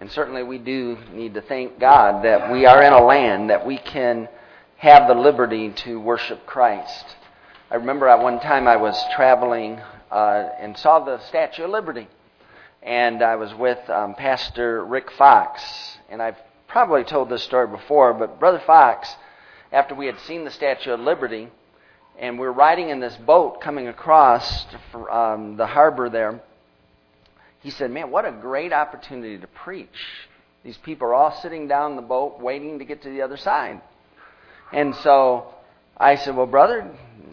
And certainly we do need to thank God that we are in a land that we can have the liberty to worship Christ. I remember at one time I was traveling and saw the Statue of Liberty. And I was with Pastor Rick Fox. And I've probably told this story before, but Brother Fox, after we had seen the Statue of Liberty, and we were riding in this boat coming across the harbor there, he said, "Man, what a great opportunity to preach. These people are all sitting down in the boat waiting to get to the other side." And so I said, "Well, brother,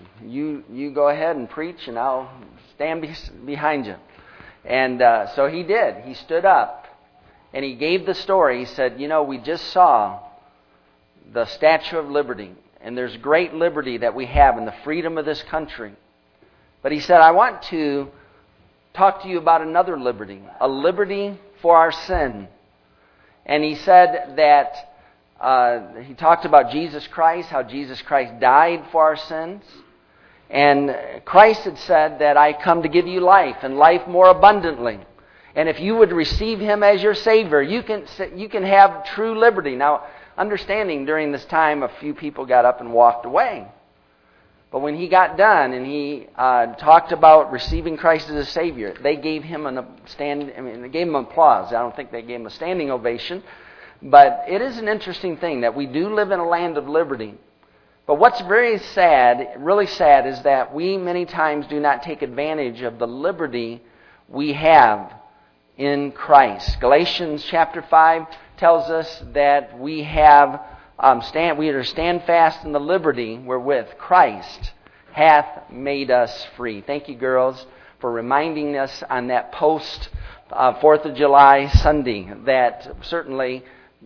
you go ahead and preach and I'll stand behind you." And so he did. He stood up and he gave the story. He said, "We just saw the Statue of Liberty, and there's great liberty that we have in the freedom of this country. But," he said, "I want to talk to you about another liberty, a liberty for our sin." And he said that he talked about Jesus Christ, how Jesus Christ died for our sins. And Christ had said that I come to give you life and life more abundantly. And if you would receive Him as your Savior, you can have true liberty. Now, understanding during this time, a few people got up and walked away. But when he got done and he talked about receiving Christ as a Savior, they gave him they gave him applause. I don't think they gave him a standing ovation. But it is an interesting thing that we do live in a land of liberty. But what's very sad, really sad, is that we many times do not take advantage of the liberty we have in Christ. Galatians chapter 5 tells us that we have we are to stand fast in the liberty wherewith Christ hath made us free. Thank you, girls, for reminding us on that post 4th of July Sunday that certainly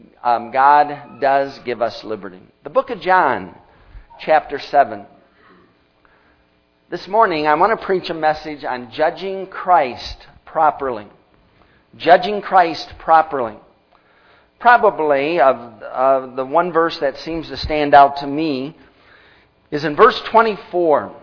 God does give us liberty. The book of John, chapter 7. This morning I want to preach a message on judging Christ properly. Judging Christ properly. Probably of the one verse that seems to stand out to me is in verse 24.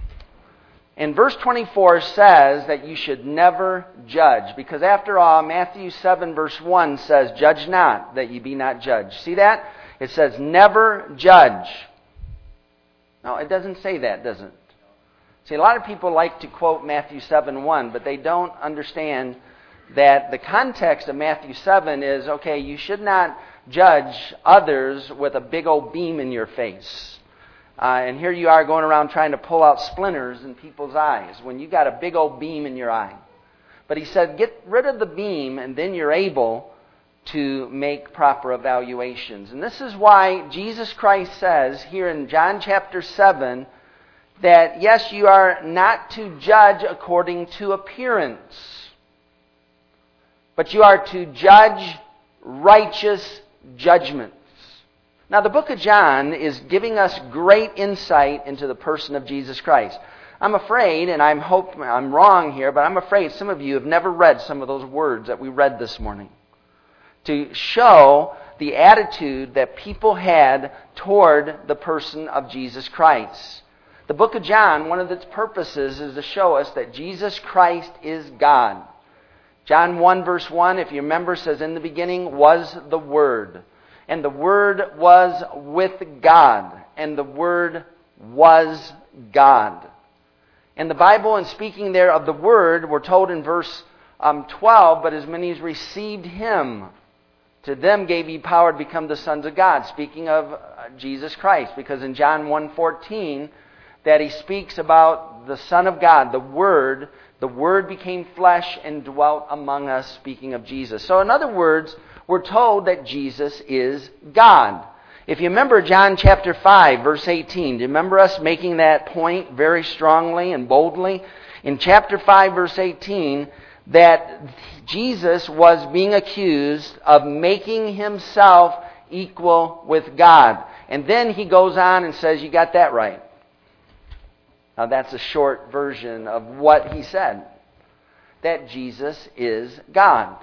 And verse 24 says that you should never judge. Because after all, Matthew 7 verse 1 says, "Judge not, that ye be not judged." See that? It says, "Never judge." No, it doesn't say that, does it? See, a lot of people like to quote Matthew 7:1, but they don't understand that the context of Matthew 7 is, okay, you should not judge others with a big old beam in your face. And here you are going around trying to pull out splinters in people's eyes when you got a big old beam in your eye. But he said, get rid of the beam and then you're able to make proper evaluations. And this is why Jesus Christ says here in John chapter 7 that, yes, you are not to judge according to appearance, but you are to judge righteous judgments. Now, the book of John is giving us great insight into the person of Jesus Christ. I'm afraid, and I hope I'm wrong here, but I'm afraid some of you have never read some of those words that we read this morning to show the attitude that people had toward the person of Jesus Christ. The book of John, one of its purposes is to show us that Jesus Christ is God. John 1 verse 1, if you remember, says, "In the beginning was the Word, and the Word was with God, and the Word was God." And the Bible, in speaking there of the Word, we're told in verse 12, "But as many as received Him, to them gave He power to become the sons of God," speaking of Jesus Christ. Because in John 1:14, that He speaks about the Son of God, the Word became flesh and dwelt among us, speaking of Jesus. So in other words, we're told that Jesus is God. If you remember John chapter 5, verse 18, do you remember us making that point very strongly and boldly? In chapter 5, verse 18, that Jesus was being accused of making Himself equal with God. And then He goes on and says, you got that right. Now that's a short version of what He said. That Jesus is God.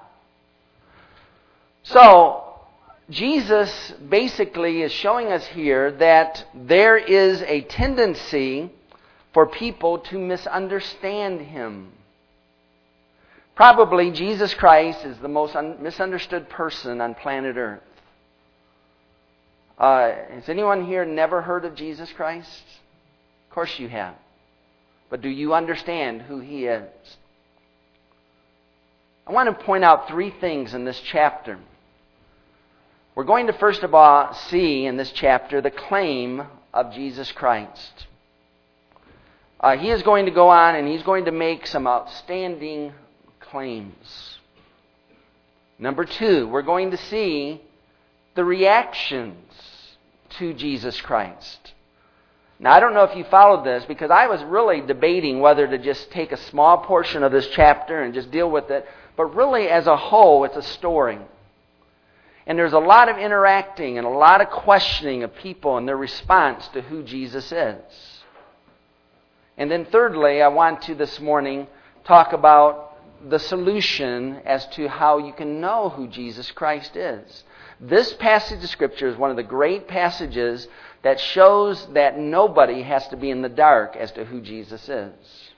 So, Jesus basically is showing us here that there is a tendency for people to misunderstand Him. Probably Jesus Christ is the most misunderstood person on planet Earth. Has anyone here never heard of Jesus Christ? Of course you have. But do you understand who He is? I want to point out three things in this chapter. We're going to first of all see in this chapter the claim of Jesus Christ. He is going to go on and He's going to make some outstanding claims. Number two, we're going to see the reactions to Jesus Christ. Now, I don't know if you followed this, because I was really debating whether to just take a small portion of this chapter and just deal with it. But really, as a whole, it's a story. And there's a lot of interacting and a lot of questioning of people and their response to who Jesus is. And then thirdly, I want to this morning talk about the solution as to how you can know who Jesus Christ is. This passage of Scripture is one of the great passages that shows that nobody has to be in the dark as to who Jesus is.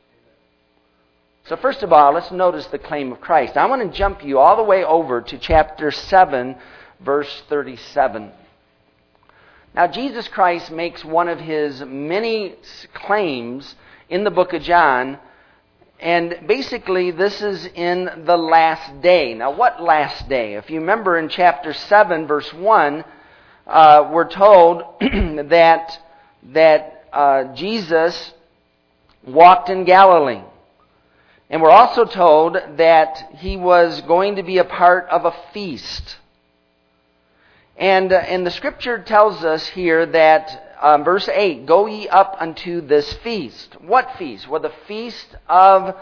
So first of all, let's notice the claim of Christ. I want to jump you all the way over to chapter 7, verse 37. Now, Jesus Christ makes one of His many claims in the book of John, and basically this is in the last day. Now, what last day? If you remember in chapter 7, verse 1, we're told that Jesus walked in Galilee. And we're also told that He was going to be a part of a feast. And the Scripture tells us here that, verse 8, "Go ye up unto this feast." What feast? Well, the feast of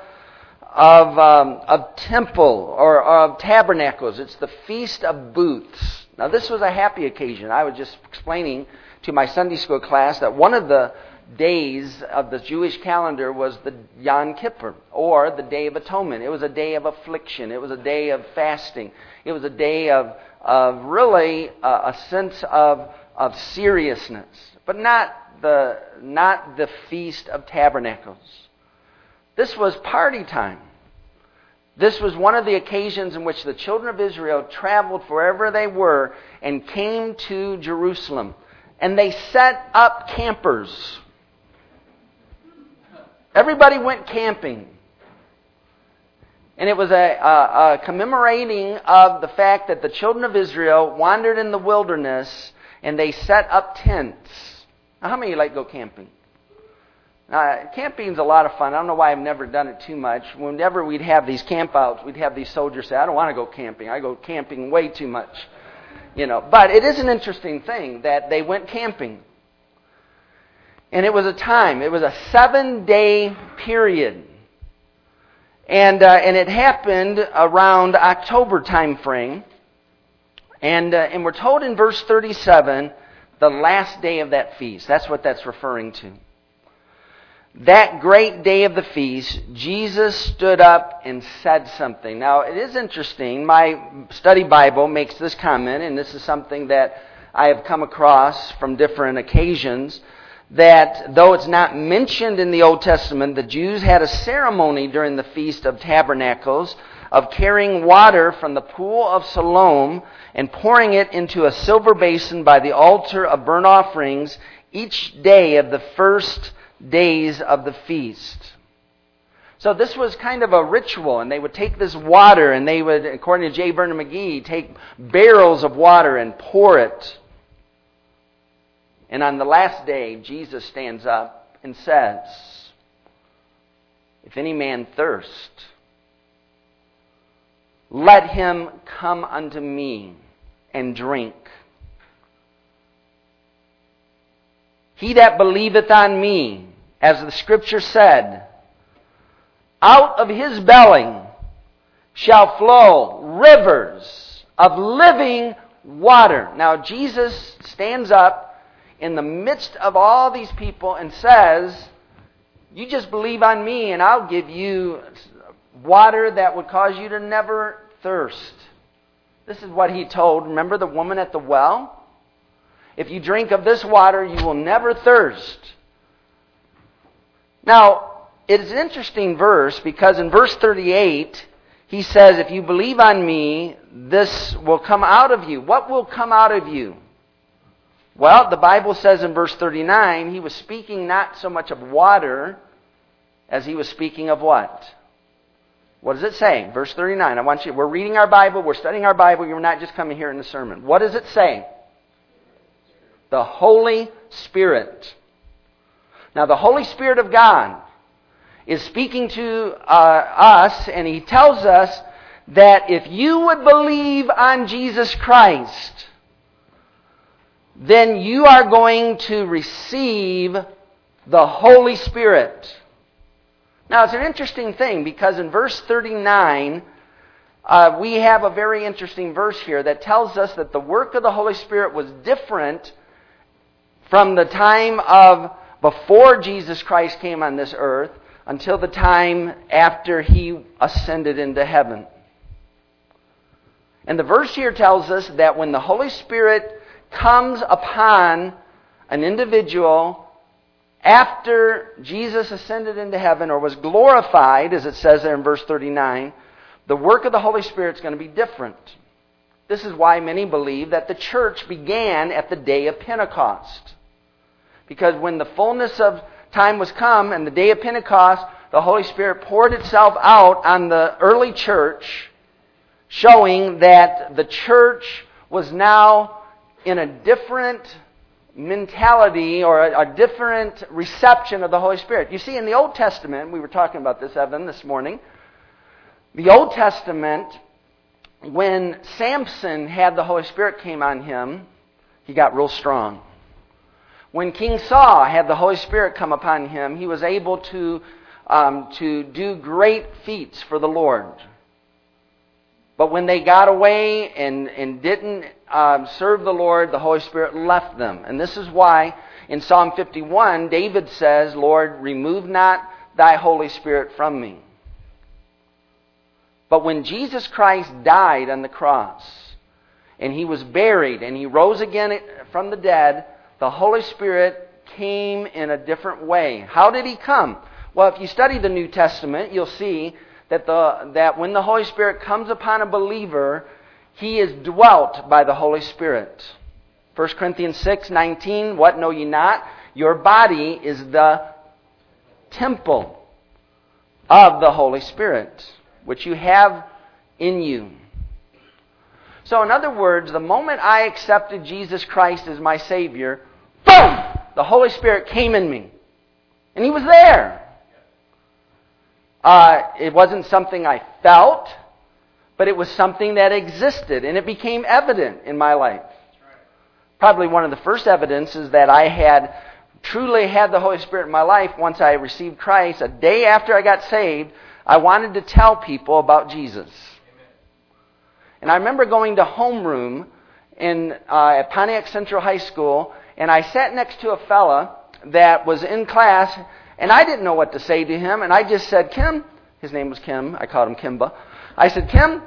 temple or of tabernacles. It's the Feast of Booths. Now, this was a happy occasion. I was just explaining to my Sunday school class that one of the days of the Jewish calendar was the Yom Kippur, or the Day of Atonement. It was a day of affliction. It was a day of fasting. It was a day of really a sense of seriousness, but not the Feast of Tabernacles. This was party time. This was one of the occasions in which the children of Israel traveled wherever they were and came to Jerusalem. And they set up campers. Everybody went camping. And it was a commemorating of the fact that the children of Israel wandered in the wilderness and they set up tents. Now, how many of you like to go camping? Camping's a lot of fun. I don't know why I've never done it too much. Whenever we'd have these campouts, we'd have these soldiers say, "I don't want to go camping. I go camping way too much." But it is an interesting thing that they went camping. And it was a 7-day period. And it happened around October time frame. And we're told in verse 37, the last day of that feast. That's what that's referring to. That great day of the feast, Jesus stood up and said something. Now, it is interesting. My study Bible makes this comment, and this is something that I have come across from different occasions, that though it's not mentioned in the Old Testament, the Jews had a ceremony during the Feast of Tabernacles of carrying water from the pool of Siloam and pouring it into a silver basin by the altar of burnt offerings each day of the first days of the feast. So this was kind of a ritual, and they would take this water and they would, according to J. Vernon McGee, take barrels of water and pour it. And on the last day, Jesus stands up and says, "If any man thirst, let him come unto me and drink. He that believeth on me, as the Scripture said, out of his belly shall flow rivers of living water." Now, Jesus stands up in the midst of all these people and says, "You just believe on me and I'll give you water that would cause you to never thirst." This is what He told, remember, the woman at the well? "If you drink of this water, you will never thirst." Now, it is an interesting verse because in verse 38, he says, if you believe on me, this will come out of you. What will come out of you? Well, the Bible says in verse 39, he was speaking not so much of water as he was speaking of what? What does it say? Verse 39. We're reading our Bible, we're studying our Bible, you're not just coming here in the sermon. What does it say? The Holy Spirit. Now, the Holy Spirit of God is speaking to us, and he tells us that if you would believe on Jesus Christ, then you are going to receive the Holy Spirit. Now, it's an interesting thing because in verse 39, we have a very interesting verse here that tells us that the work of the Holy Spirit was different from the time of before Jesus Christ came on this earth until the time after he ascended into heaven. And the verse here tells us that when the Holy Spirit comes upon an individual after Jesus ascended into heaven or was glorified, as it says there in verse 39, the work of the Holy Spirit is going to be different. This is why many believe that the church began at the day of Pentecost. Because when the fullness of time was come and the day of Pentecost, the Holy Spirit poured itself out on the early church, showing that the church was now in a different mentality or a different reception of the Holy Spirit. You see, in the Old Testament, we were talking about this, Evan, this morning. The Old Testament, when Samson had the Holy Spirit came on him, he got real strong. When King Saul had the Holy Spirit come upon him, he was able to do great feats for the Lord. But when they got away and didn't serve the Lord, the Holy Spirit left them. And this is why in Psalm 51, David says, Lord, remove not thy Holy Spirit from me. But when Jesus Christ died on the cross, and he was buried, and he rose again from the dead, the Holy Spirit came in a different way. How did he come? Well, if you study the New Testament, you'll see that when the Holy Spirit comes upon a believer, he is dwelt by the Holy Spirit. 1 Corinthians 6:19, what know ye not? Your body is the temple of the Holy Spirit, which you have in you. So in other words, the moment I accepted Jesus Christ as my Savior, boom! The Holy Spirit came in me. And he was there. It wasn't something I felt, but it was something that existed, and it became evident in my life. Probably one of the first evidences that I had truly had the Holy Spirit in my life once I received Christ, a day after I got saved, I wanted to tell people about Jesus. And I remember going to homeroom at Pontiac Central High School, and I sat next to a fella that was in class, and I didn't know what to say to him, and I just said, Kim, his name was Kim, I called him Kimba. I said, Kim,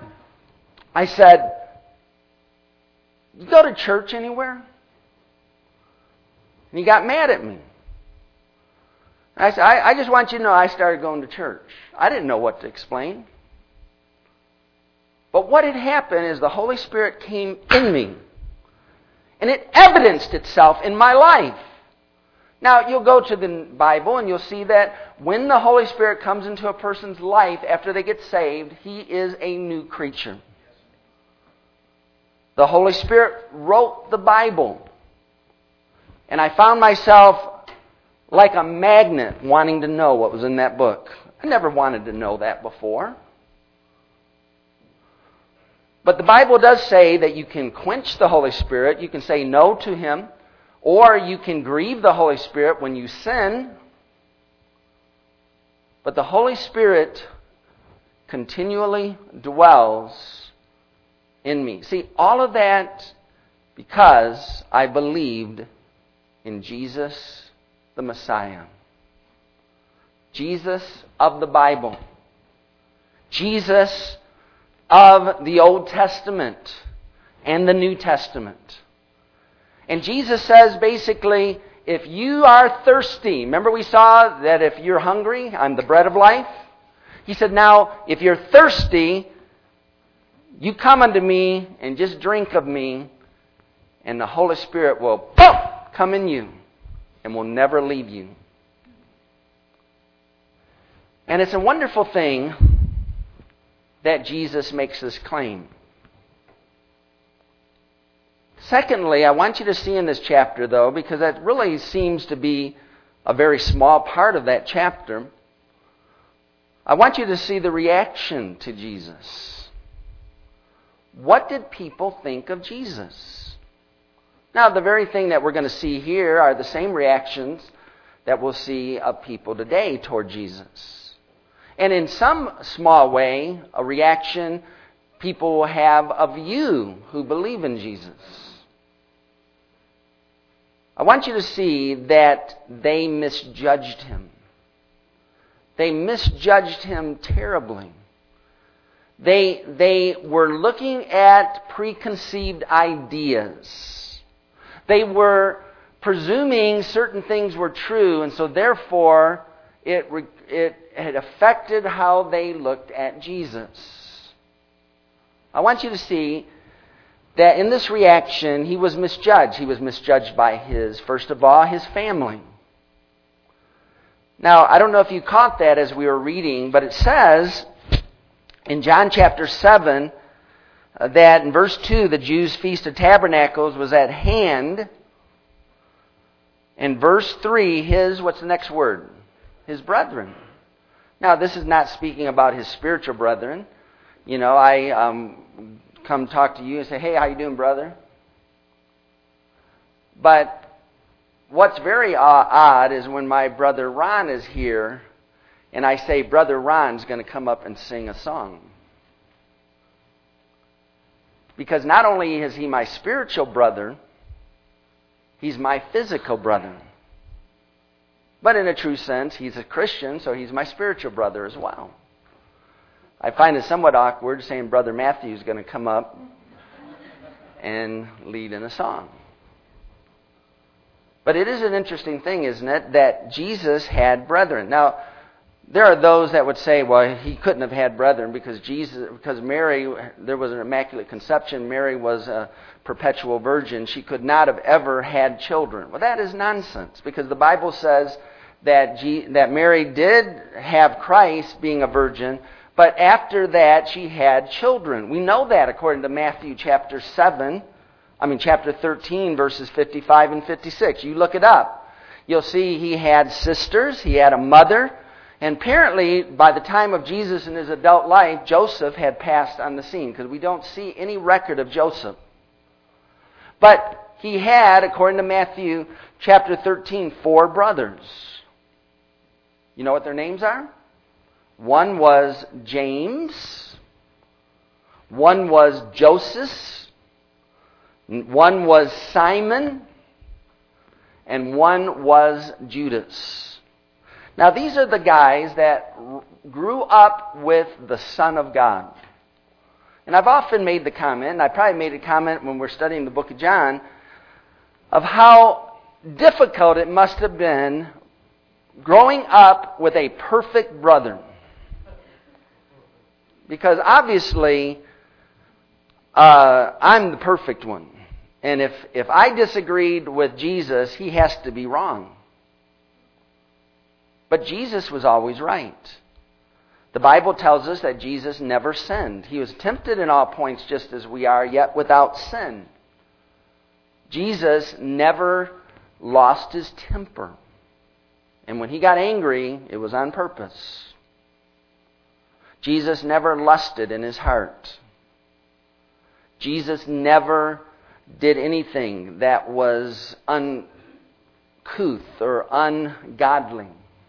you go to church anywhere? And he got mad at me. I said, I just want you to know I started going to church. I didn't know what to explain. But what had happened is the Holy Spirit came in me. And it evidenced itself in my life. Now, you'll go to the Bible and you'll see that when the Holy Spirit comes into a person's life after they get saved, he is a new creature. The Holy Spirit wrote the Bible. And I found myself like a magnet wanting to know what was in that book. I never wanted to know that before. But the Bible does say that you can quench the Holy Spirit, you can say no to him, or you can grieve the Holy Spirit when you sin. But the Holy Spirit continually dwells in me. See, all of that because I believed in Jesus the Messiah. Jesus of the Bible. Jesus of the Old Testament and the New Testament. And Jesus says basically, if you are thirsty, remember we saw that if you're hungry, I'm the bread of life. He said, now, if you're thirsty, You come unto me and just drink of me, and the Holy Spirit will boom, come in you and will never leave you. And it's a wonderful thing that Jesus makes this claim. Secondly, I want you to see in this chapter, though, because that really seems to be a very small part of that chapter, I want you to see the reaction to Jesus. What did people think of Jesus? Now, the very thing that we're going to see here are the same reactions that we'll see of people today toward Jesus. And in some small way, a reaction people will have of you who believe in Jesus. I want you to see that they misjudged him. They misjudged him terribly. They were looking at preconceived ideas. They were presuming certain things were true, and so therefore it had affected how they looked at Jesus. I want you to see that in this reaction, he was misjudged. He was misjudged by first of all, his family. Now, I don't know if you caught that as we were reading, but it says in John chapter 7 that in verse 2, the Jews' Feast of Tabernacles was at hand. In verse 3, what's the next word? His brethren. Now, this is not speaking about his spiritual brethren. You know, I come talk to you and say, hey, how you doing, brother? But what's very odd is when my brother Ron is here and I say, Brother Ron's going to come up and sing a song. Because not only is he my spiritual brother, he's my physical brother. But in a true sense, he's a Christian, so he's my spiritual brother as well. I find it somewhat awkward saying Brother Matthew's going to come up and lead in a song. But it is an interesting thing, isn't it, that Jesus had brethren. Now, there are those that would say, well, he couldn't have had brethren because Mary, there was an immaculate conception. Mary was a perpetual virgin. She could not have ever had children. Well, that is nonsense because the Bible says that Mary did have Christ being a virgin, but after that she had children. We know that according to Matthew chapter 13, verses 55 and 56. You look it up. You'll see he had sisters, he had a mother, and apparently by the time of Jesus in his adult life, Joseph had passed on the scene because we don't see any record of Joseph. But he had, according to Matthew chapter 13, 4 brothers. You know what their names are? One was James, one was Joseph, one was Simon, and one was Judas. Now these are the guys that grew up with the Son of God. And I've often made the comment, and I probably made a comment when we're studying the book of John, of how difficult it must have been growing up with a perfect brother. Because obviously, I'm the perfect one. And if I disagreed with Jesus, he has to be wrong. But Jesus was always right. The Bible tells us that Jesus never sinned. He was tempted in all points just as we are, yet without sin. Jesus never lost his temper. And when he got angry, it was on purpose. Jesus never lusted in his heart. Jesus never did anything that was uncouth or ungodly.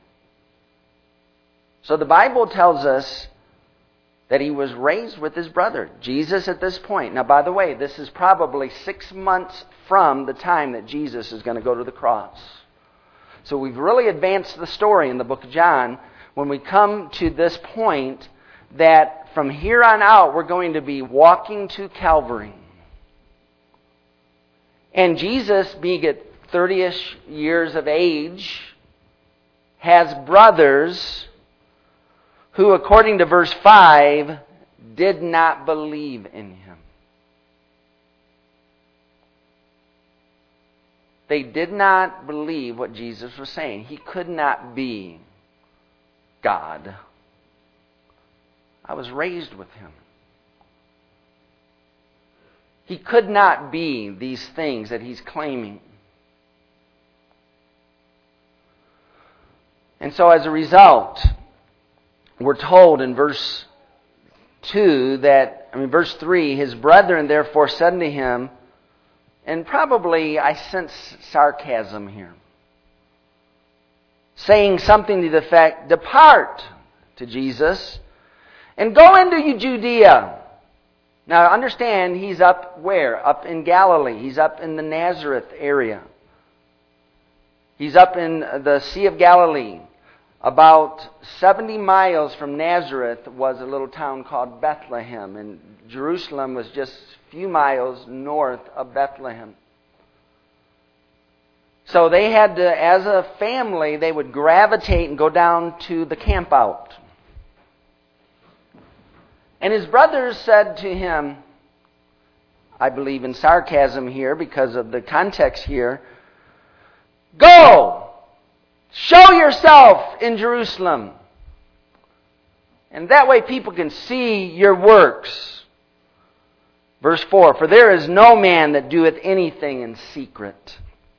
So the Bible tells us that he was raised with his brother. Jesus at this point. Now, by the way, this is probably 6 months from the time that Jesus is going to go to the cross. So we've really advanced the story in the book of John when we come to this point that from here on out we're going to be walking to Calvary. And Jesus, being at 30-ish years of age, has brothers who, according to verse 5, did not believe in Him. They did not believe what Jesus was saying. He could not be God. I was raised with Him. He could not be these things that He's claiming. And so as a result, we're told in verse 3, His brethren therefore said unto Him, and probably I sense sarcasm here, saying something to the effect, depart to Jesus and go into Judea. Now understand, He's up where? Up in Galilee. He's up in the Nazareth area. He's up in the Sea of Galilee. About 70 miles from Nazareth was a little town called Bethlehem, and Jerusalem was just a few miles north of Bethlehem. So they had to, as a family, they would gravitate and go down to the camp out. And His brothers said to Him, I believe in sarcasm here because of the context here, go! Show yourself in Jerusalem. And that way people can see your works. Verse 4, for there is no man that doeth anything in secret.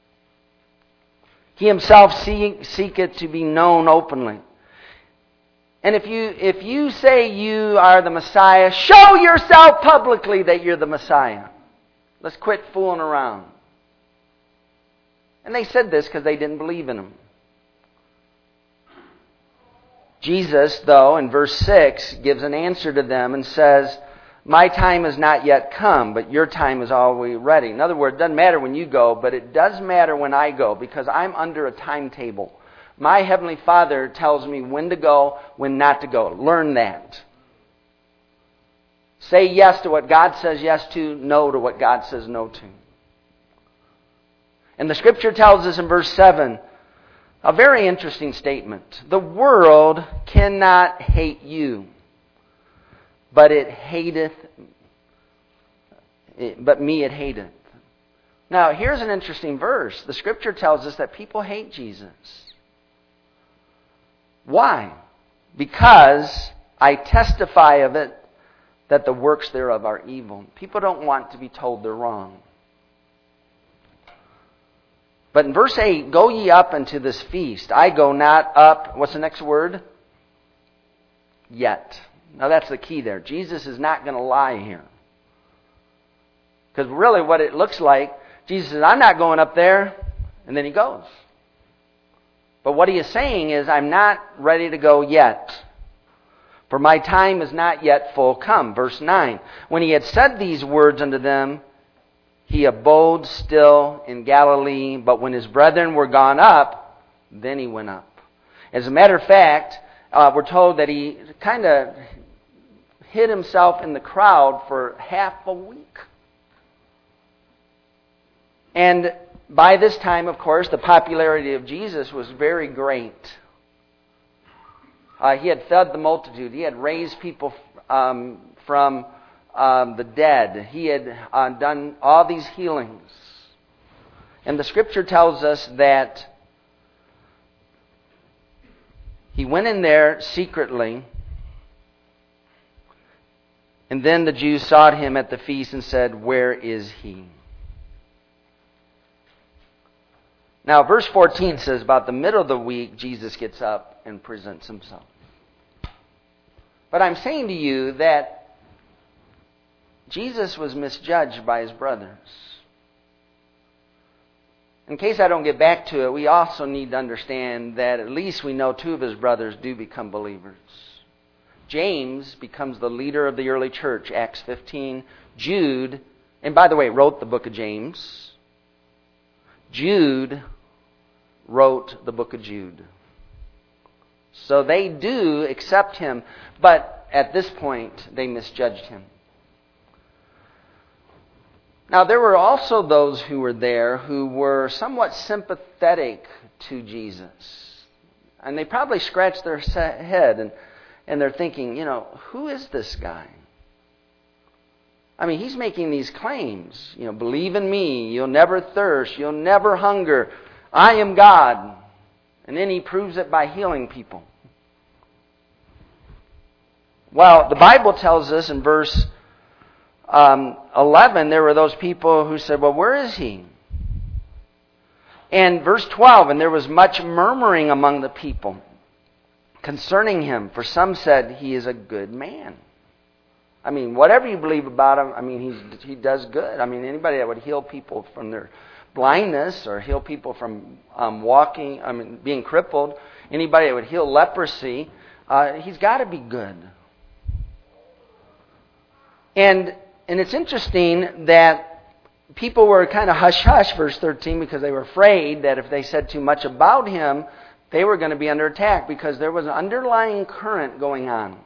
He himself seeketh to be known openly. And if you say you are the Messiah, show yourself publicly that you're the Messiah. Let's quit fooling around. And they said this because they didn't believe in Him. Jesus, though, in verse 6, gives an answer to them and says, my time has not yet come, but your time is already ready. In other words, it doesn't matter when you go, but it does matter when I go, because I'm under a timetable. My Heavenly Father tells me when to go, when not to go. Learn that. Say yes to what God says yes to, no to what God says no to. And the Scripture tells us in verse 7, a very interesting statement. The world cannot hate you, but me it hateth. Now, here's an interesting verse. The Scripture tells us that people hate Jesus. Why? Because I testify of it that the works thereof are evil. People don't want to be told they're wrong. But in verse 8, go ye up unto this feast. I go not up, what's the next word? Yet. Now that's the key there. Jesus is not going to lie here. Because really what it looks like, Jesus says, I'm not going up there, and then He goes. But what He is saying is, I'm not ready to go yet. For my time is not yet full come. Verse 9, when He had said these words unto them, He abode still in Galilee, but when His brethren were gone up, then He went up. As a matter of fact, we're told that He kind of hid Himself in the crowd for half a week. And by this time, of course, the popularity of Jesus was very great. He had fed the multitude. He had raised people from the dead. He had done all these healings. And the Scripture tells us that He went in there secretly, and then the Jews sought Him at the feast and said, where is He? Now, verse 14 says, about the middle of the week, Jesus gets up and presents Himself. But I'm saying to you that Jesus was misjudged by His brothers. In case I don't get back to it, we also need to understand that at least we know two of His brothers do become believers. James becomes the leader of the early church, Acts 15. Jude, and by the way, wrote the book of James. Jude wrote the book of Jude. So they do accept Him, but at this point they misjudged Him. Now there were also those who were there who were somewhat sympathetic to Jesus. And they probably scratched their head and they're thinking, who is this guy? I mean, he's making these claims. Believe in me. You'll never thirst. You'll never hunger. I am God. And then he proves it by healing people. Well, the Bible tells us in verse 11, there were those people who said, well, where is he? And verse 12, and there was much murmuring among the people concerning him, for some said he is a good man. I mean, whatever you believe about him, I mean, he does good. I mean, anybody that would heal people from their blindness or heal people from being crippled, anybody that would heal leprosy, he's got to be good. And it's interesting that people were kind of hush-hush, verse 13, because they were afraid that if they said too much about him, they were going to be under attack because there was an underlying current going on.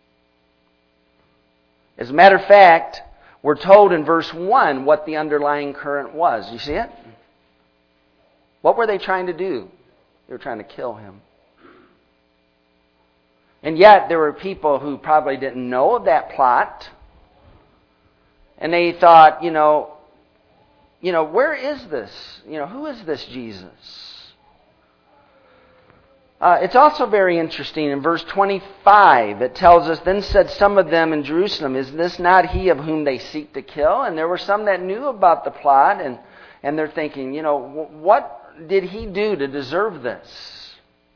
As a matter of fact, we're told in verse 1 what the underlying current was. You see it? What were they trying to do? They were trying to kill him. And yet there were people who probably didn't know of that plot. And they thought, where is this? Who is this Jesus? It's also very interesting. In verse 25, it tells us, then said some of them in Jerusalem, is this not he of whom they seek to kill? And there were some that knew about the plot, and they're thinking, what did he do to deserve this?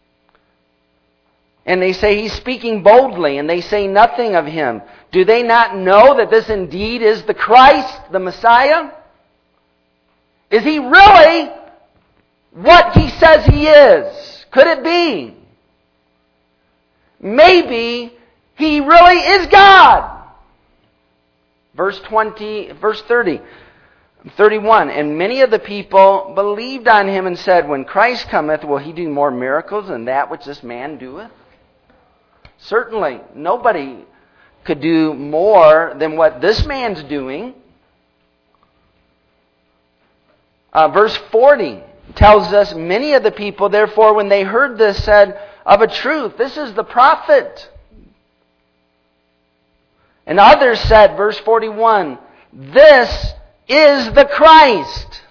And they say he's speaking boldly, and they say nothing of him. Do they not know that this indeed is the Christ, the Messiah? Is he really what he says he is? Could it be? Maybe he really is God. Verse 30, 31. And many of the people believed on him and said, when Christ cometh, will he do more miracles than that which this man doeth? Certainly, nobody could do more than what this man's doing. Verse 40 tells us, many of the people, therefore, when they heard this, said, of a truth, this is the prophet. And others said, verse 41, this is the Christ.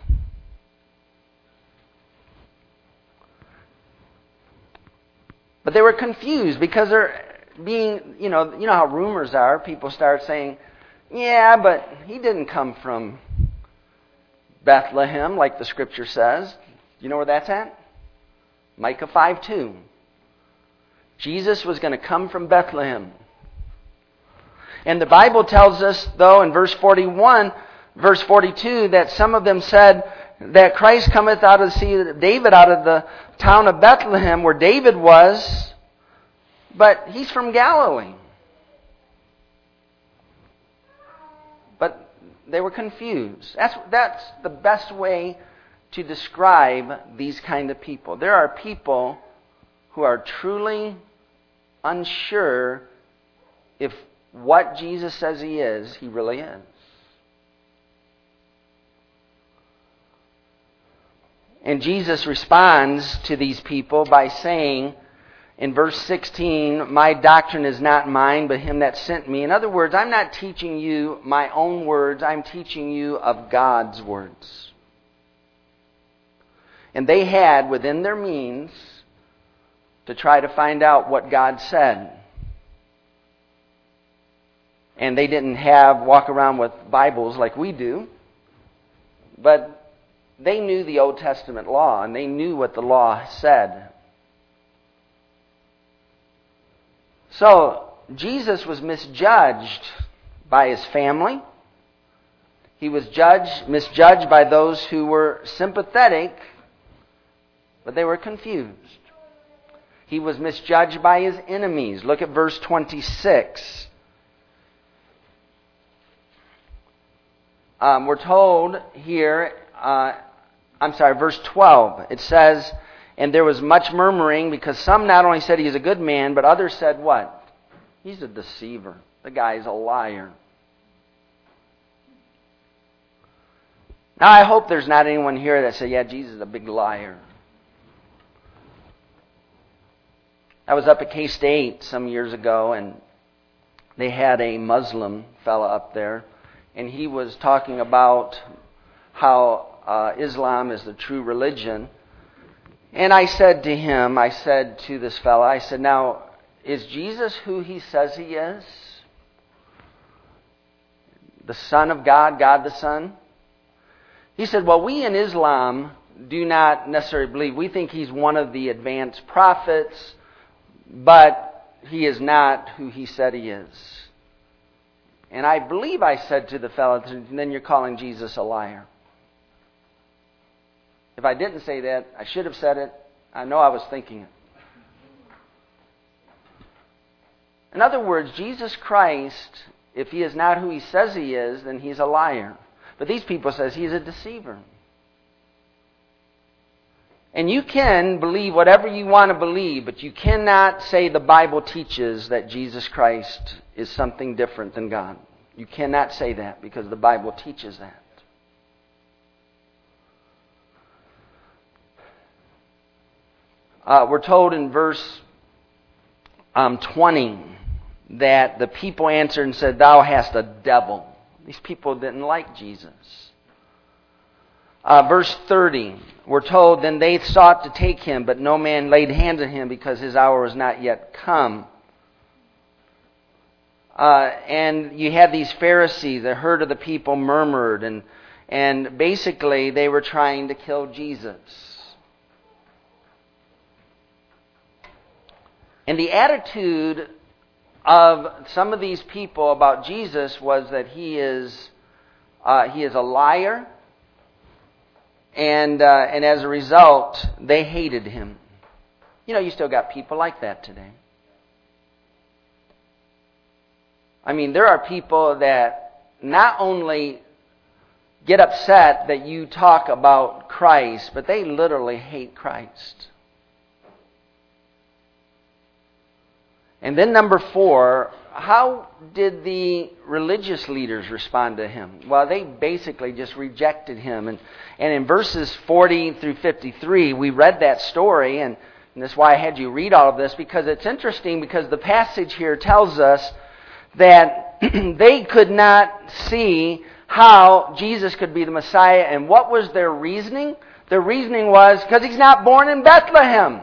But they were confused because they're being, you know how rumors are. People start saying, yeah, but he didn't come from Bethlehem like the scripture says. You know where that's at? Micah 5:2. Jesus was going to come from Bethlehem. And the Bible tells us, though, in verse 41, verse 42, that some of them said that Christ cometh out of the seed of David, out of the town of Bethlehem, where David was, but he's from Galilee. But they were confused. That's the best way to describe these kind of people. There are people who are truly unsure if what Jesus says he is, he really is. And Jesus responds to these people by saying in verse 16, my doctrine is not mine, but him that sent me. In other words, I'm not teaching you my own words. I'm teaching you of God's words. And they had within their means to try to find out what God said. And they didn't walk around with Bibles like we do. But they knew the Old Testament law, and they knew what the law said. So, Jesus was misjudged by his family. He was misjudged by those who were sympathetic, but they were confused. He was misjudged by his enemies. Look at verse 26. We're told here, verse 12. It says, and there was much murmuring because some not only said he is a good man, but others said what? He's a deceiver. The guy's a liar. Now I hope there's not anyone here that said, yeah, Jesus is a big liar. I was up at K-State some years ago, and they had a Muslim fella up there. and he was talking about how Islam is the true religion. And I said to this fellow, I said, now, is Jesus who he says he is? The Son of God, God the Son? He said, well, we in Islam do not necessarily believe. We think he's one of the advanced prophets, but he is not who he said he is. And I believe I said to the fellow, then you're calling Jesus a liar. If I didn't say that, I should have said it. I know I was thinking it. In other words, Jesus Christ, if he is not who he says he is, then he's a liar. But these people says he's a deceiver. And you can believe whatever you want to believe, but you cannot say the Bible teaches that Jesus Christ is something different than God. You cannot say that because the Bible teaches that. We're told in verse 20 that the people answered and said, "Thou hast a devil." These people didn't like Jesus. Verse 30, we're told, "Then they sought to take him, but no man laid hand on him because his hour was not yet come." And you had these Pharisees, the herd of the people murmured, and basically they were trying to kill Jesus. And the attitude of some of these people about Jesus was that he is a liar, and as a result, they hated him. You know, you still got people like that today. I mean, there are people that not only get upset that you talk about Christ, but they literally hate Christ. And then number 4, how did the religious leaders respond to him? Well, they basically just rejected him. And in verses 40 through 53, we read that story, and that's why I had you read all of this, because it's interesting, because the passage here tells us that they could not see how Jesus could be the Messiah. And what was their reasoning? Their reasoning was, because he's not born in Bethlehem.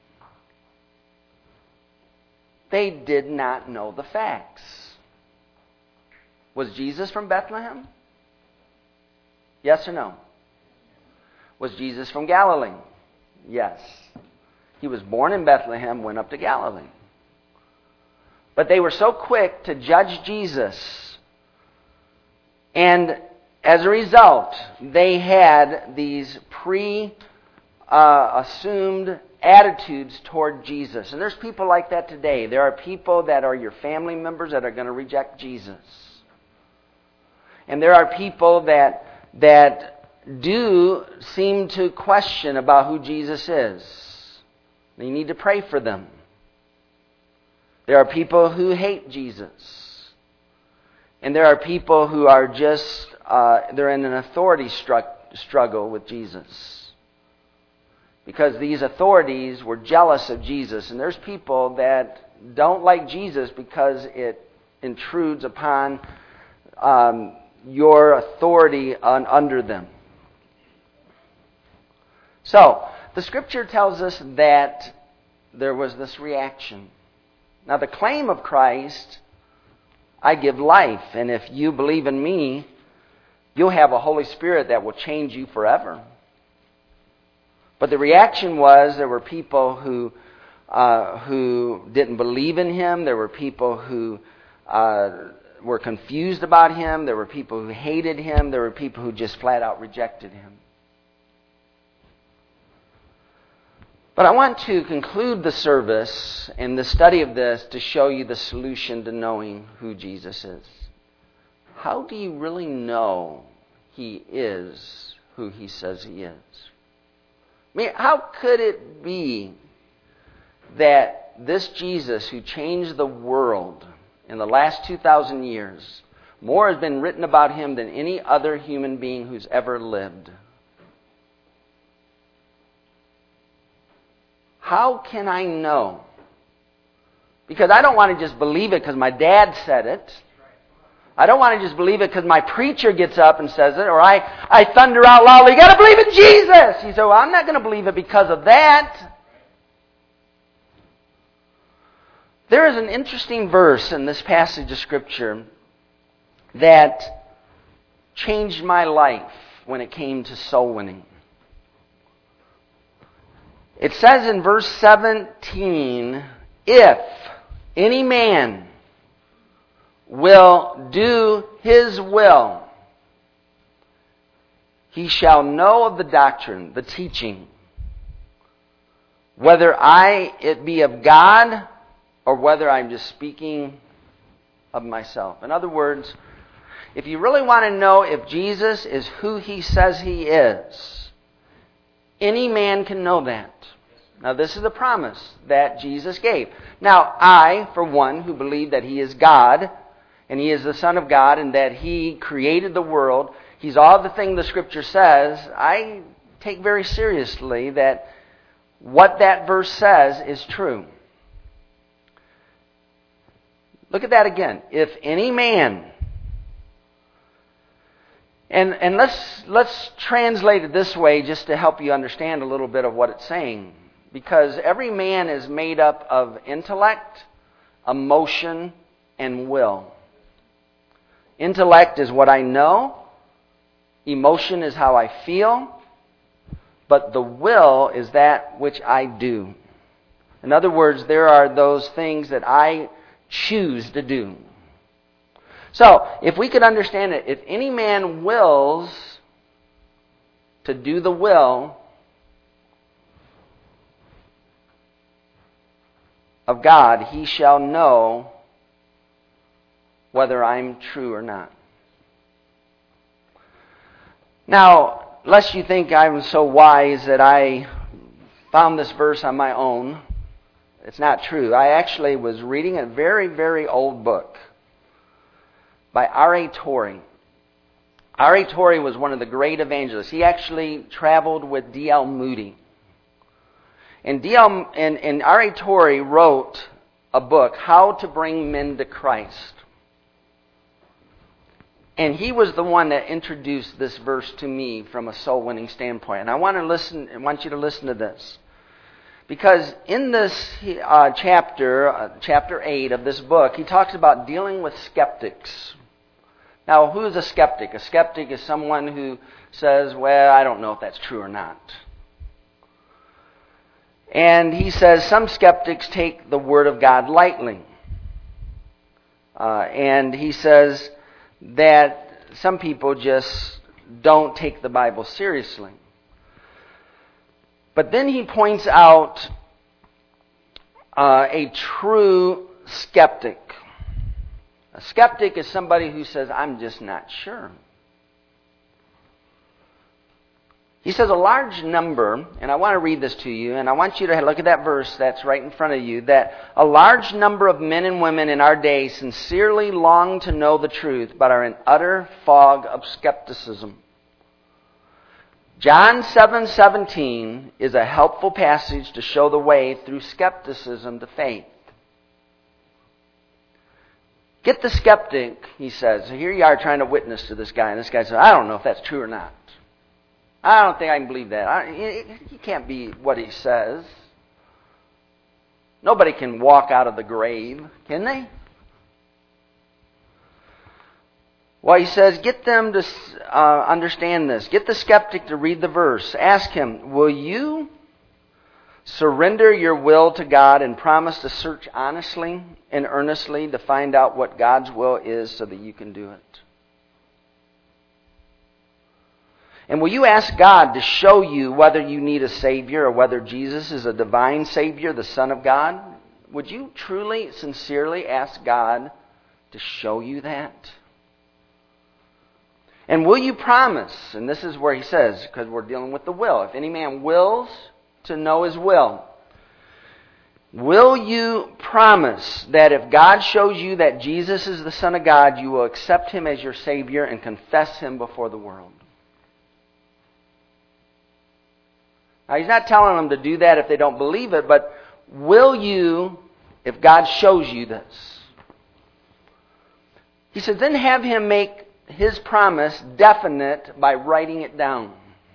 They did not know the facts. Was Jesus from Bethlehem? Yes or no? Was Jesus from Galilee? Yes. He was born in Bethlehem, went up to Galilee. But they were so quick to judge Jesus. And as a result, they had these assumed attitudes toward Jesus. And there's people like that today. There are people that are your family members that are going to reject Jesus. And there are people that do seem to question about who Jesus is. You need to pray for them. There are people who hate Jesus. And there are people who are just, they're in an authority struggle with Jesus. Because these authorities were jealous of Jesus. And there's people that don't like Jesus because it intrudes upon your authority under them. So, the Scripture tells us that there was this reaction. Now, the claim of Christ, I give life, and if you believe in me, you'll have a Holy Spirit that will change you forever. But the reaction was there were people who didn't believe in him. There were people who were confused about him. There were people who hated him. There were people who just flat out rejected him. But I want to conclude the service and the study of this to show you the solution to knowing who Jesus is. How do you really know he is who he says he is? I mean, how could it be that this Jesus who changed the world in the last 2,000 years, more has been written about him than any other human being who's ever lived? How can I know? Because I don't want to just believe it because my dad said it. I don't want to just believe it because my preacher gets up and says it, or I thunder out loudly, you got to believe in Jesus! You say, well, I'm not going to believe it because of that. There is an interesting verse in this passage of Scripture that changed my life when it came to soul winning. It says in verse 17, if any man will do his will, he shall know of the doctrine, the teaching, whether it be of God or whether I'm just speaking of myself. In other words, if you really want to know if Jesus is who He says He is, any man can know that. Now, this is a promise that Jesus gave. Now, I, for one, who believe that He is God, and He is the Son of God, and that He created the world, He's all the thing the Scripture says, I take very seriously that what that verse says is true. Look at that again. If any man... And let's translate it this way just to help you understand a little bit of what it's saying. Because every man is made up of intellect, emotion, and will. Intellect is what I know. Emotion is how I feel. But the will is that which I do. In other words, there are those things that I choose to do. So, if we could understand it, if any man wills to do the will of God, he shall know whether I'm true or not. Now, lest you think I'm so wise that I found this verse on my own, it's not true. I actually was reading a very, very old book by R.A. Torrey. R.A. Torrey was one of the great evangelists. He actually traveled with D.L. Moody. And R.A. Torrey wrote a book, How to Bring Men to Christ. And he was the one that introduced this verse to me from a soul-winning standpoint. And I want you to listen to this. Because in this chapter 8 of this book, he talks about dealing with skeptics. Now, who is a skeptic? A skeptic is someone who says, well, I don't know if that's true or not. And he says some skeptics take the Word of God lightly. And he says that some people just don't take the Bible seriously. But then he points out a true skeptic. A skeptic is somebody who says, I'm just not sure. He says a large number, and I want to read this to you, and I want you to look at that verse that's right in front of you, that a large number of men and women in our day sincerely long to know the truth, but are in utter fog of skepticism. John 7:17 is a helpful passage to show the way through skepticism to faith. Get the skeptic, he says. So here you are trying to witness to this guy, and this guy says, I don't know if that's true or not. I don't think I can believe that. He can't be what he says. Nobody can walk out of the grave, can they? Well, he says, get them to understand this. Get the skeptic to read the verse. Ask him, will you surrender your will to God and promise to search honestly and earnestly to find out what God's will is so that you can do it? And will you ask God to show you whether you need a Savior or whether Jesus is a divine Savior, the Son of God? Would you truly, sincerely ask God to show you that? And will you promise, and this is where he says, because we're dealing with the will, if any man wills to know his will you promise that if God shows you that Jesus is the Son of God, you will accept Him as your Savior and confess Him before the world? Now, he's not telling them to do that if they don't believe it, but will you, if God shows you this? He said, then have him make his promise definite by writing it down.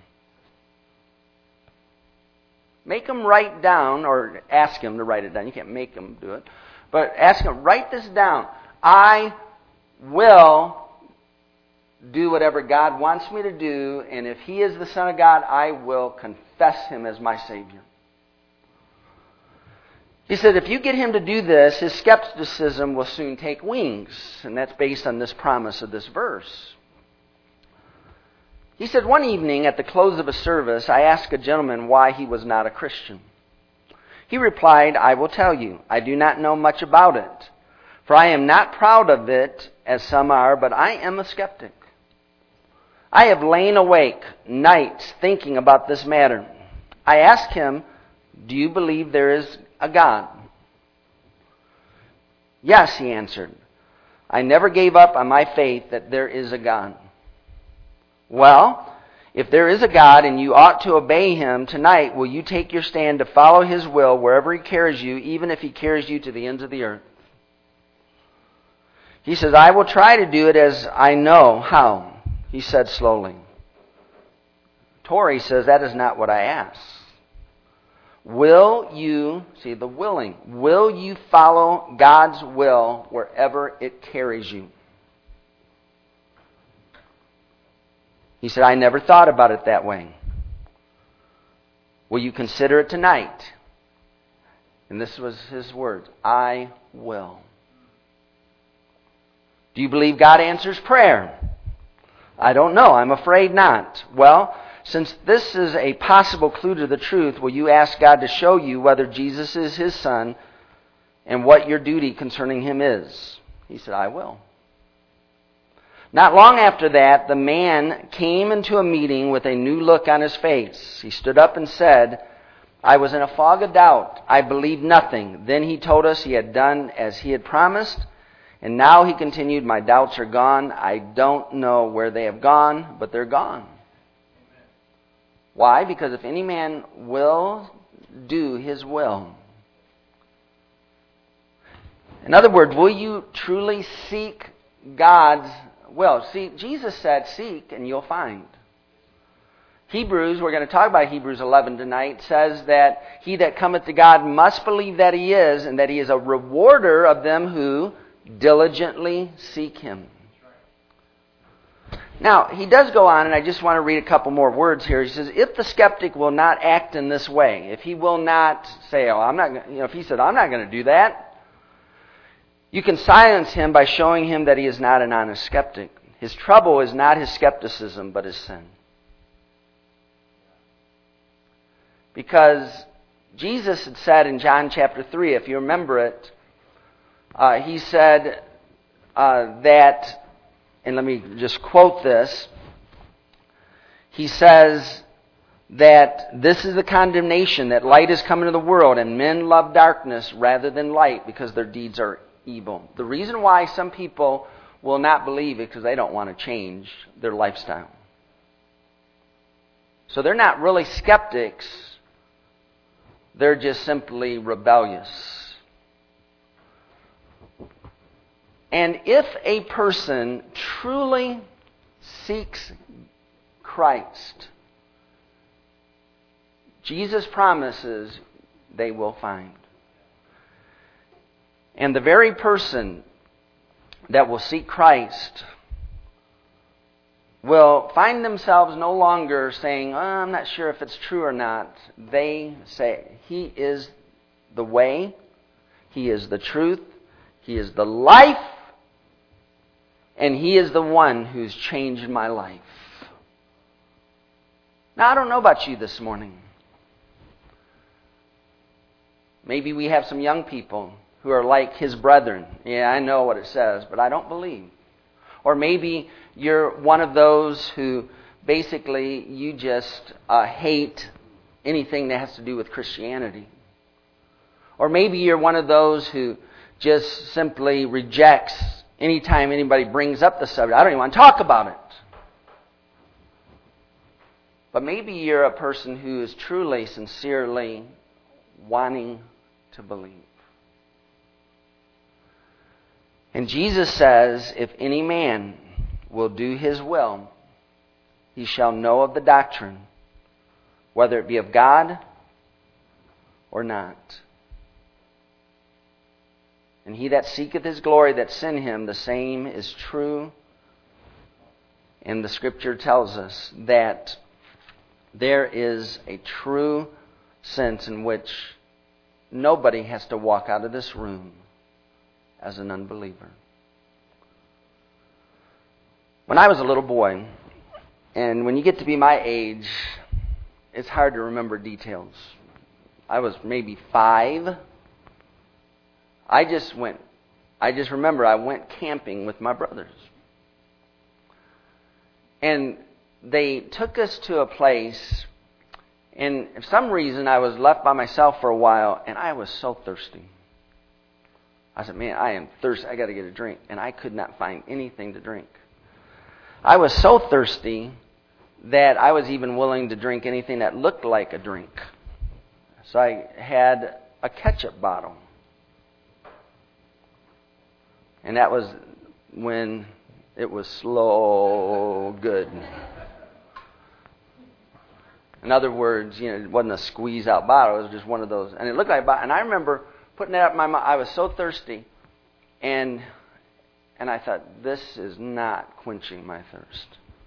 Make him write down, or ask him to write it down. You can't make him do it. But ask him, write this down. I will do whatever God wants me to do, and if He is the Son of God, I will confess Him as my Savior. He said, if you get him to do this, his skepticism will soon take wings. And that's based on this promise of this verse. He said, one evening at the close of a service, I asked a gentleman why he was not a Christian. He replied, I will tell you, I do not know much about it. For I am not proud of it, as some are, but I am a skeptic. I have lain awake nights thinking about this matter. I asked him, do you believe there is a God? Yes, he answered. I never gave up on my faith that there is a God. Well, if there is a God and you ought to obey Him, tonight will you take your stand to follow His will wherever He carries you, even if He carries you to the ends of the earth? He says, I will try to do it as I know how, he said slowly. Torrey says, that is not what I asked. Will you, see the willing, will you follow God's will wherever it carries you? He said, I never thought about it that way. Will you consider it tonight? And this was his words, I will. Do you believe God answers prayer? I don't know. I'm afraid not. Well, since this is a possible clue to the truth, will you ask God to show you whether Jesus is His Son and what your duty concerning Him is? He said, I will. Not long after that, the man came into a meeting with a new look on his face. He stood up and said, I was in a fog of doubt. I believed nothing. Then he told us he had done as he had promised. And now, he continued, my doubts are gone. I don't know where they have gone, but they're gone. Why? Because if any man will do his will. In other words, will you truly seek God's will? See, Jesus said, seek and you'll find. Hebrews, we're going to talk about Hebrews 11 tonight, says that he that cometh to God must believe that He is, and that He is a rewarder of them who diligently seek Him. Now, he does go on, and I just want to read a couple more words here. He says, if the skeptic will not act in this way, if he will not say, if he said, I'm not going to do that, you can silence him by showing him that he is not an honest skeptic. His trouble is not his skepticism, but his sin. Because Jesus had said in John chapter 3, if you remember it, He said that, and let me just quote this. He says that this is the condemnation, that light is come into the world, and men love darkness rather than light because their deeds are evil. The reason why some people will not believe it is because they don't want to change their lifestyle. So they're not really skeptics. They're just simply rebellious. And if a person truly seeks Christ, Jesus promises they will find. And the very person that will seek Christ will find themselves no longer saying, I'm not sure if it's true or not. They say, He is the way, He is the truth, He is the life, and He is the one who's changed my life. Now, I don't know about you this morning. Maybe we have some young people who are like his brethren. Yeah, I know what it says, but I don't believe. Or maybe you're one of those who basically you just hate anything that has to do with Christianity. Or maybe you're one of those who just simply rejects anytime anybody brings up the subject. I don't even want to talk about it. But maybe you're a person who is truly, sincerely wanting to believe. And Jesus says, if any man will do his will, he shall know of the doctrine, whether it be of God or not. And he that seeketh his glory that sent him, the same is true. And the Scripture tells us that there is a true sense in which nobody has to walk out of this room as an unbeliever. When I was a little boy, and when you get to be my age, it's hard to remember details. I was maybe 5. I just remember I went camping with my brothers. And they took us to a place, and for some reason I was left by myself for a while, and I was so thirsty. I said, man, I am thirsty. I got to get a drink. And I could not find anything to drink. I was so thirsty that I was even willing to drink anything that looked like a drink. So I had a ketchup bottle. And that was when it was slow good. In other words, it wasn't a squeeze-out bottle. It was just one of those. And it looked like a bottle. And I remember putting that up in my mouth. I was so thirsty. And I thought, this is not quenching my thirst.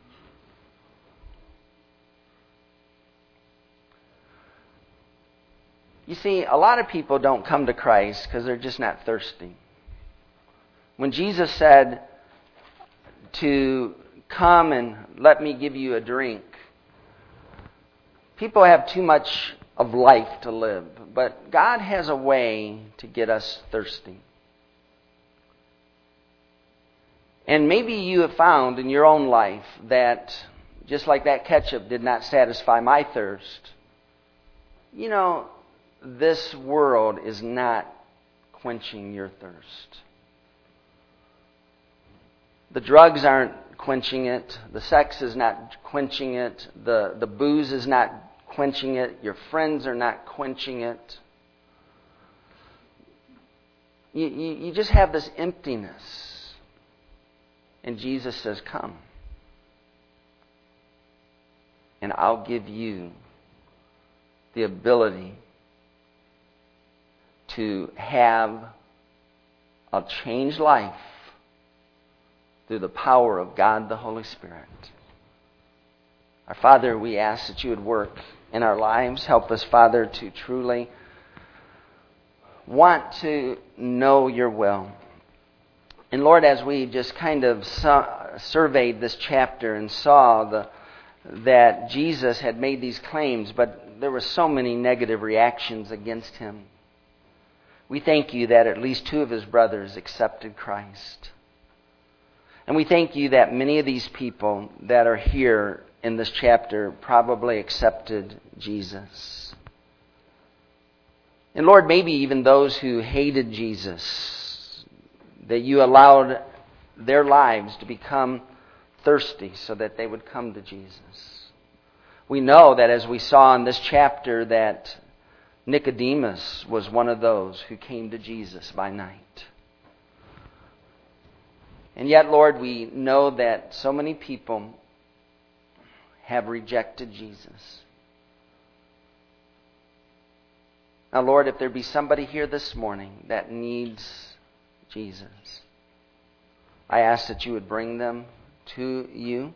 You see, a lot of people don't come to Christ because they're just not thirsty. When Jesus said to come and let me give you a drink, people have too much of life to live. But God has a way to get us thirsty. And maybe you have found in your own life that just like that ketchup did not satisfy my thirst, this world is not quenching your thirst. The drugs aren't quenching it. The sex is not quenching it. The booze is not quenching it. Your friends are not quenching it. You just have this emptiness. And Jesus says, come. And I'll give you the ability to have a changed life through the power of God the Holy Spirit. Our Father, we ask that you would work in our lives. Help us, Father, to truly want to know your will. And Lord, as we just kind of surveyed this chapter and saw that Jesus had made these claims, but there were so many negative reactions against him, we thank you that at least 2 of his brothers accepted Christ. And we thank you that many of these people that are here in this chapter probably accepted Jesus. And Lord, maybe even those who hated Jesus, that you allowed their lives to become thirsty so that they would come to Jesus. We know that as we saw in this chapter that Nicodemus was one of those who came to Jesus by night. And yet, Lord, we know that so many people have rejected Jesus. Now, Lord, if there be somebody here this morning that needs Jesus, I ask that you would bring them to you.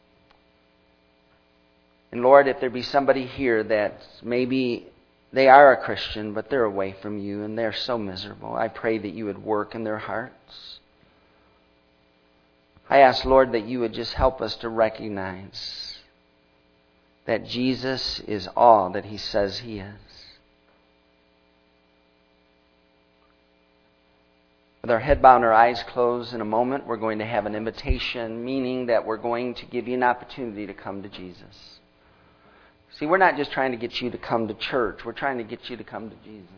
And Lord, if there be somebody here that maybe they are a Christian, but they're away from you and they're so miserable, I pray that you would work in their hearts. I ask, Lord, that you would just help us to recognize that Jesus is all that he says he is. With our head bowed and our eyes closed, in a moment we're going to have an invitation, meaning that we're going to give you an opportunity to come to Jesus. See, we're not just trying to get you to come to church. We're trying to get you to come to Jesus.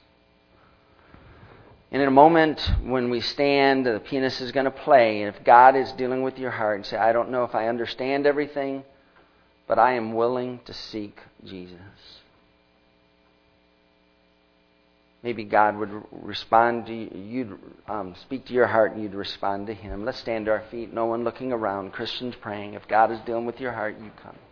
And in a moment when we stand, the pianist is going to play. And if God is dealing with your heart and say, I don't know if I understand everything, but I am willing to seek Jesus. maybe God would respond to you, you'd speak to your heart and you'd respond to Him. Let's stand to our feet, no one looking around, Christians praying. If God is dealing with your heart, you come.